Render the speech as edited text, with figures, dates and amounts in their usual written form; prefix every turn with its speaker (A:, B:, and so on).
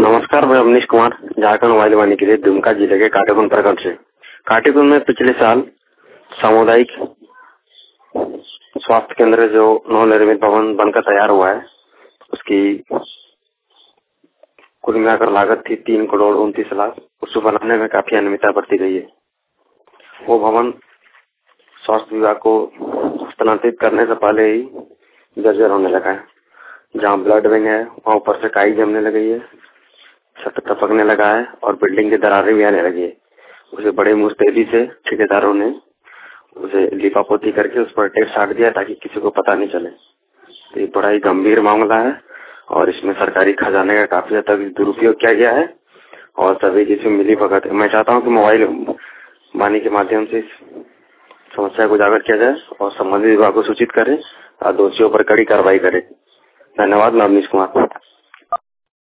A: नमस्कार, मैं अवनीश कुमार झारखंड मोबाइल वाणी के लिए दुमका जिले के काटेकुंड प्रखंड से। काटेकुंड में पिछले साल सामुदायिक स्वास्थ्य केंद्र जो नवनिर्मित भवन बनकर तैयार हुआ है, उसकी कुल मिलाकर लागत थी 3,29,00,000। उसको बनाने में काफी अनियमितता बरती गई है। वो भवन स्वास्थ्य विभाग को हस्तांतरित करने से पहले ही जर्जर होने लगा है। जहाँ ब्लड विंग है वहाँ ऊपर से काई जमने लगी है, छत टपकने लगा है और बिल्डिंग की दरारें भी आने लगी है। उसे बड़े मुस्तैदी से ठेकेदारों ने उसे लिपापोती करके उस पर टेप साट दिया ताकि किसी को पता नहीं चले। तो ये बड़ा ही गंभीर मामला है और इसमें सरकारी खजाने का काफी हद तक दुरुपयोग किया गया है और सभी जिसमें मिली भगत है। मैं चाहता हूँ कि मोबाइल वाणी के माध्यम से इस समस्या को उजागर किया जाए और संबंधित विभाग को सूचित करें और दोषियों पर कड़ी कार्रवाई करे। धन्यवाद। मैं अवनीश कुमार।